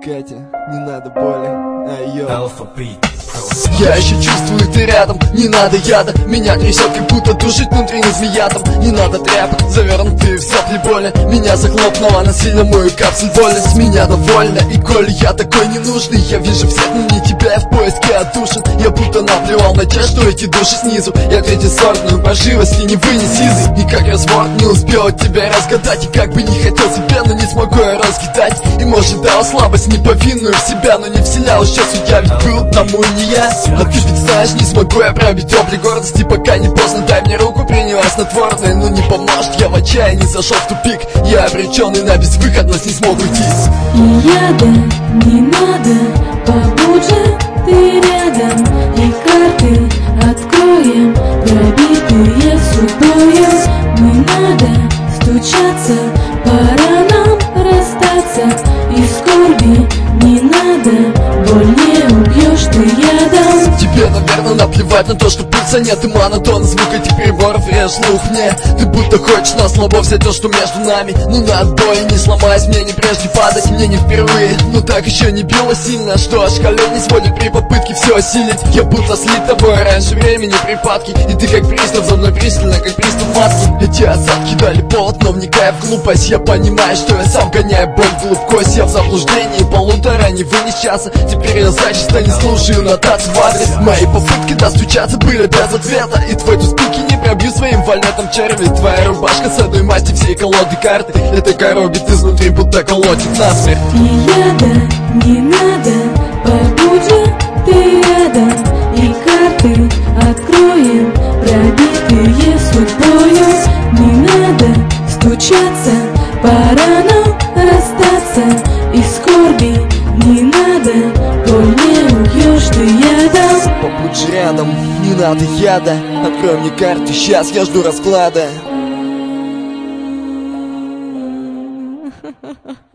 Катя, не надо боли, Alphabet. Я еще чувствую, ты рядом, не надо яда. Меня трясет, как будто душит внутренний змеятом. Не надо тряпок, завернутые в сопли боли. Меня захлопнула насильно мою капсуль боли. С меня довольна, и коли я такой ненужный, я вижу всех, но не тебя, я в поиске отдушин. Я будто наплевал на те, что эти души снизу. Я третьесортную по живости не вынес изы. И как развод не успел от тебя разгадать. И как бы не хотел себя, но не смогу я раскидать. И может дал слабость неповинную в себя, но не вселял еще судья, ведь был тому и не я. А ты ведь знаешь, не смогу я пробить облик гордости, пока не поздно. Дай мне руку, приняла снотворное, но не поможет. Я в отчаянии зашел в тупик. Я обреченный на безвыходность, не смог уйти. И яда не надо, побудь же ты рядом. И карты откроем, пробитые судьбою. Не надо стучаться, пора нам расстаться. И скорби не надо, боль не убьешь ты ядом. Тебе, наверное, наплевать на то, что пульса нет и монотон. Звук этих приборов режет слух мне. Ты будто хочешь на слабо взять то, что между нами. Ну на отбой, не сломайся, мне не прежде падать. Мне не впервые, но так еще не било сильно, что аж колени сводят при попытке все осилить. Я будто слит тобой раньше времени припадки. И ты как пристав за мной пристально, как пристав маски. Эти осадки дали повод, но вникая в глупость, я понимаю, что я сам гоняю боль вглубь кость. Я в заблуждении полутора, не вынес часа. Теперь я зачисто не слушаю нотаций в адрес. Мои попытки достучаться были без ответа. И твой туспики не пробью своим вольнетом черви. Твоя рубашка с одной масти, всей колоды карты. Это коробит изнутри, будто колотит насмерть. И яда не надо, побудь же ты рядом. И карты откроем, пробитые судьбою. Не надо стучаться, пора нам расстаться. И скорби не надо, боль не убьешь ты ядом. Побудь же рядом, не надо яда. Открой мне карту, сейчас я жду расклада.